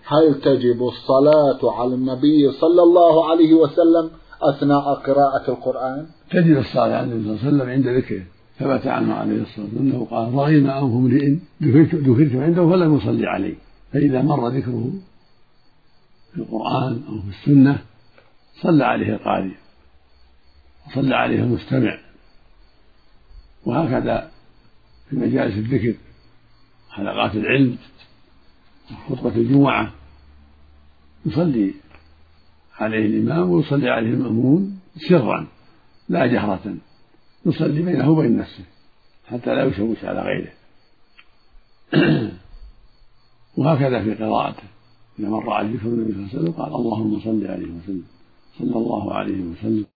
هل تجب الصلاة على النبي صلى الله عليه وسلم أثناء قراءة القرآن؟ تجب الصلاة على النبي صلى الله عليه وسلم عند ذكره، ثبت عنه عليه الصلاة والسلام أنه قال رغم أنف امرئ ذكرت عنده فلم يصلي عليه. فإذا مر ذكره في القرآن أو في السنة صلى عليه القارئ وصلى عليه المستمع. وهكذا في مجالس الذكر، حلقات العلم، خطبة الجمعة، يصلي عليه الإمام ويصلي عليه المأمون سرا لا جهرة، يصلي بينه وبين نفسه حتى لا يشوش على غيره. وهكذا في قراءته، إذا مر على ذكر النبي صلى الله عليه وسلم قال اللهم صل عليه وسلم، صلى الله عليه وسلم.